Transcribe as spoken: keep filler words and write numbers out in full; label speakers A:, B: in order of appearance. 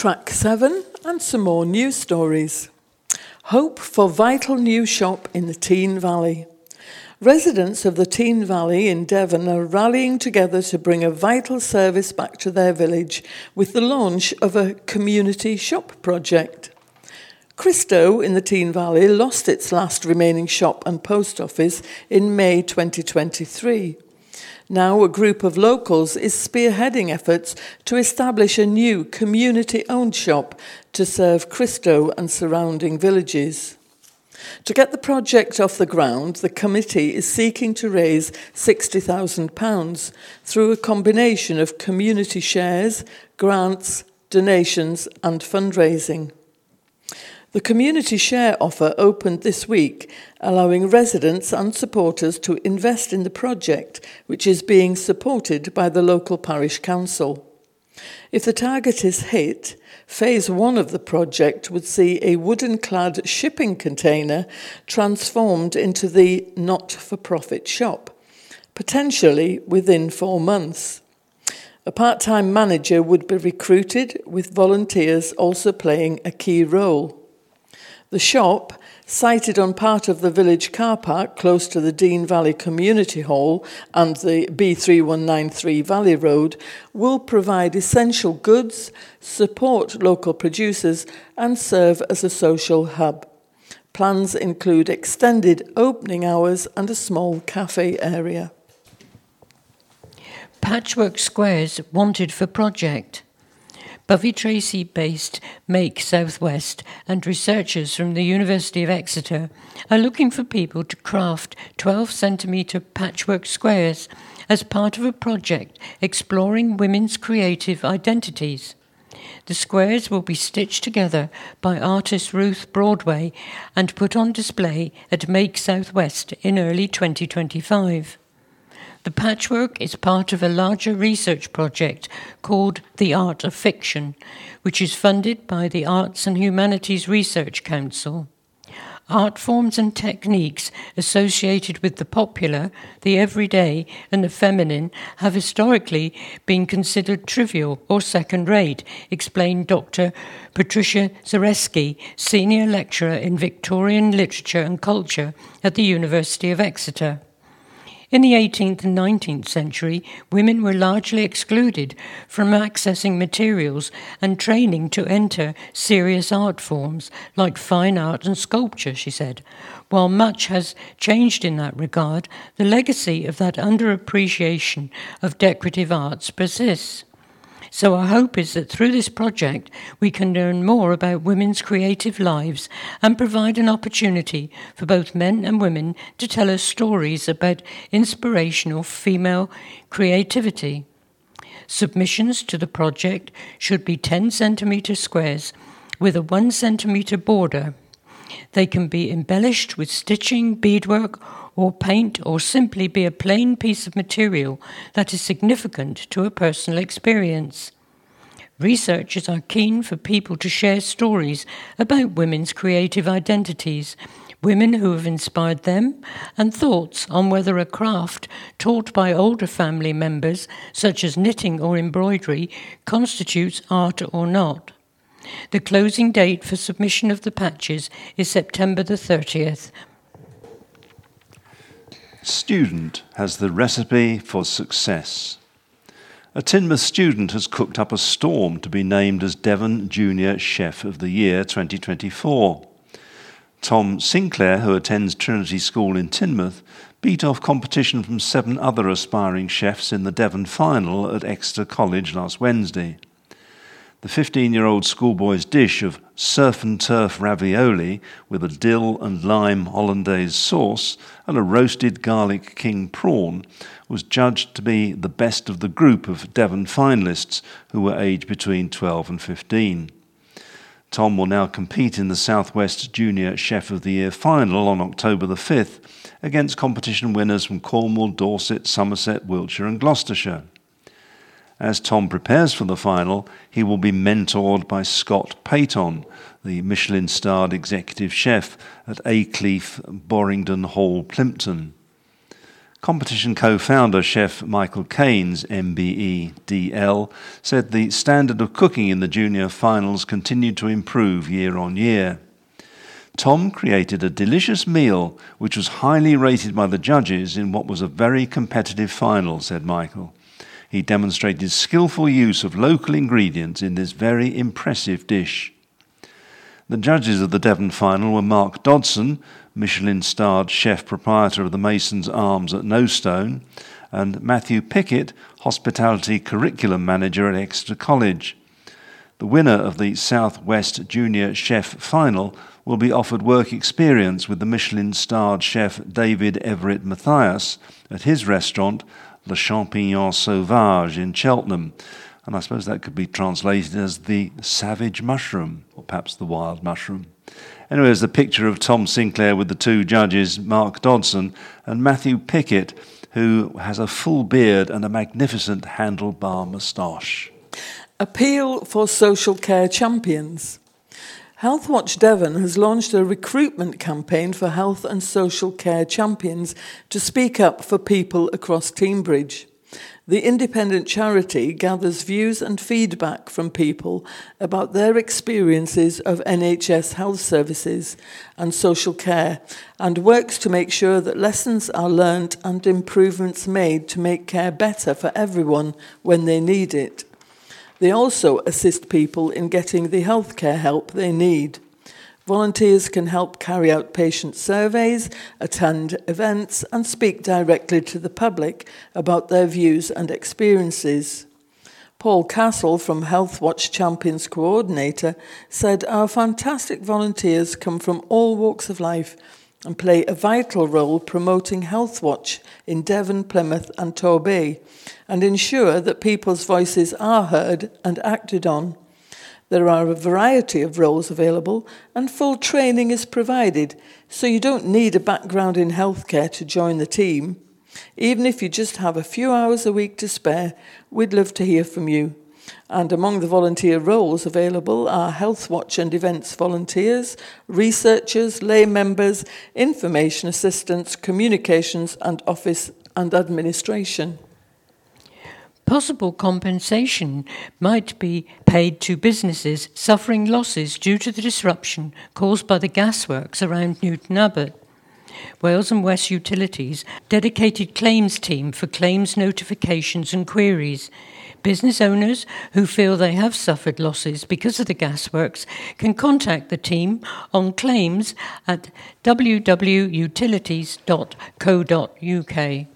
A: track seven and some more news stories. Hope for vital new shop in the Tean Valley. Residents of the Tean Valley in Devon are rallying together to bring a vital service back to their village with the launch of a community shop project. Christo in the Tean Valley lost its last remaining shop and post office in May twenty twenty-three. Now a group of locals is spearheading efforts to establish a new community-owned shop to serve Christo and surrounding villages. To get the project off the ground, the committee is seeking to raise sixty thousand pounds through a combination of community shares, grants, donations and fundraising. The community share offer opened this week, allowing residents and supporters to invest in the project, which is being supported by the local parish council. If the target is hit, phase one of the project would see a wooden-clad shipping container transformed into the not-for-profit shop, potentially within four months. A part-time manager would be recruited, with volunteers also playing a key role. The shop, sited on part of the village car park close to the Dean Valley Community Hall and the B three one nine three Valley Road, will provide essential goods, support local producers and serve as a social hub. Plans include extended opening hours and a small cafe area.
B: Patchwork squares wanted for project. Bovey Tracy-based Make Southwest and researchers from the University of Exeter are looking for people to craft twelve centimetre patchwork squares as part of a project exploring women's creative identities. The squares will be stitched together by artist Ruth Broadway and put on display at Make Southwest in early twenty twenty-five. The patchwork is part of a larger research project called The Art of Fiction, which is funded by the Arts and Humanities Research Council. Art forms and techniques associated with the popular, the everyday and the feminine have historically been considered trivial or second-rate, explained Doctor Patricia Zareski, Senior Lecturer in Victorian Literature and Culture at the University of Exeter. In the eighteenth and nineteenth century, women were largely excluded from accessing materials and training to enter serious art forms like fine art and sculpture, she said. While much has changed in that regard, the legacy of that underappreciation of decorative arts persists. So our hope is that through this project we can learn more about women's creative lives and provide an opportunity for both men and women to tell us stories about inspirational female creativity. Submissions to the project should be ten centimetre squares with a one centimetre border. They can be embellished with stitching, beadwork, or paint, or simply be a plain piece of material that is significant to a personal experience. Researchers are keen for people to share stories about women's creative identities, women who have inspired them, and thoughts on whether a craft taught by older family members, such as knitting or embroidery, constitutes art or not. The closing date for submission of the patches is September the thirtieth.
C: Student has the recipe for success. A Teignmouth student has cooked up a storm to be named as Devon Junior Chef of the Year twenty twenty-four. Tom Sinclair, who attends Trinity School in Teignmouth, beat off competition from seven other aspiring chefs in the Devon final at Exeter College last Wednesday. The fifteen-year-old schoolboy's dish of surf and turf ravioli with a dill and lime hollandaise sauce and a roasted garlic king prawn was judged to be the best of the group of Devon finalists who were aged between twelve and fifteen. Tom will now compete in the South West Junior Chef of the Year final on October the fifth against competition winners from Cornwall, Dorset, Somerset, Wiltshire and Gloucestershire. As Tom prepares for the final, he will be mentored by Scott Payton, the Michelin-starred executive chef at Aycliffe Borringdon Hall, Plympton. Competition co-founder chef Michael Keynes, M B E D L, said the standard of cooking in the junior finals continued to improve year on year. Tom created a delicious meal which was highly rated by the judges in what was a very competitive final, said Michael. He demonstrated skillful use of local ingredients in this very impressive dish. The judges of the Devon final were Mark Dodson, Michelin-starred chef proprietor of the Mason's Arms at Knowstone, and Matthew Pickett, hospitality curriculum manager at Exeter College. The winner of the South West Junior Chef Final will be offered work experience with the Michelin-starred chef David Everett Matthias at his restaurant, Le Champignon Sauvage in Cheltenham. And I suppose that could be translated as the savage mushroom, or perhaps the wild mushroom. Anyway, there's the picture of Tom Sinclair with the two judges, Mark Dodson and Matthew Pickett, who has a full beard and a magnificent handlebar moustache.
A: Appeal for social care champions. Healthwatch Devon has launched a recruitment campaign for health and social care champions to speak up for people across Teignbridge. The independent charity gathers views and feedback from people about their experiences of N H S health services and social care and works to make sure that lessons are learnt and improvements made to make care better for everyone when they need it. They also assist people in getting the healthcare help they need. Volunteers can help carry out patient surveys, attend events, and speak directly to the public about their views and experiences. Paul Castle, from Healthwatch Champions Coordinator, said our fantastic volunteers come from all walks of life and play a vital role promoting Healthwatch in Devon, Plymouth and Torbay, and ensure that people's voices are heard and acted on. There are a variety of roles available and full training is provided, so you don't need a background in healthcare to join the team. Even if you just have a few hours a week to spare, we'd love to hear from you. And among the volunteer roles available are Healthwatch and events volunteers, researchers, lay members, information assistants, communications and office and administration.
B: Possible compensation might be paid to businesses suffering losses due to the disruption caused by the gasworks around Newton Abbot. Wales and West Utilities dedicated claims team for claims notifications and queries. Business owners who feel they have suffered losses because of the gasworks can contact the team on claims at w w w dot utilities dot co dot u k.